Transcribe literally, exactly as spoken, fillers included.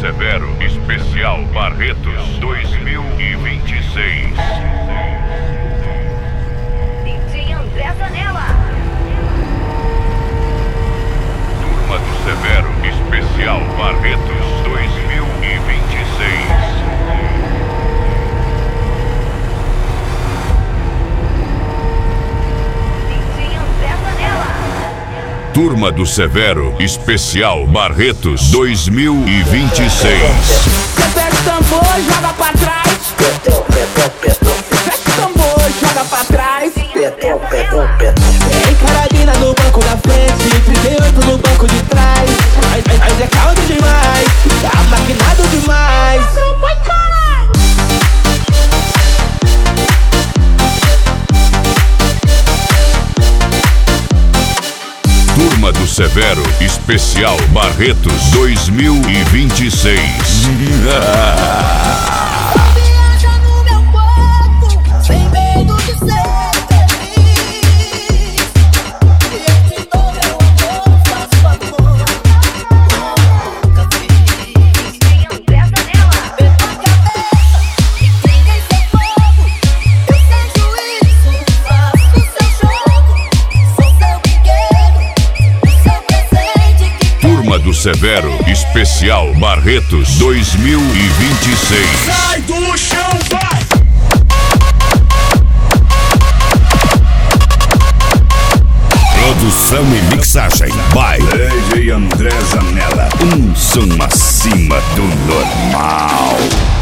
Severo Especial Barretos dois mil e vinte e seis. D J André Zanella. Turma do Severo Especial Barretos dois mil e vinte e seis. Turma do Severo Especial Barretos dois mil e vinte e seis. Você pega o tambor, joga pra trás. Pega o tambor, joga pra trás. Tem carabina no banco da frente, trinta e oito no banco de trás. Mas, mas, mas é caldo demais, tá maquinado demais. Não pode parar. Turma do Severo Especial Barretos dois mil e vinte e seis. Viaja no meu corpo, sem medo de ser feliz. E eu te dou meu amor, faço amor. Nunca fiz. D J André Zanella. Bebo a cabeça e ninguém sem fogo. Eu sei juízo, faço o seu jogo. Sou seu brinquedo, o seu presente que Turma do Severo Especial Barretos dois mil e vinte e seis. Sai do chão, vai! Produção e mixagem by D J André Zanella. Um som acima do normal.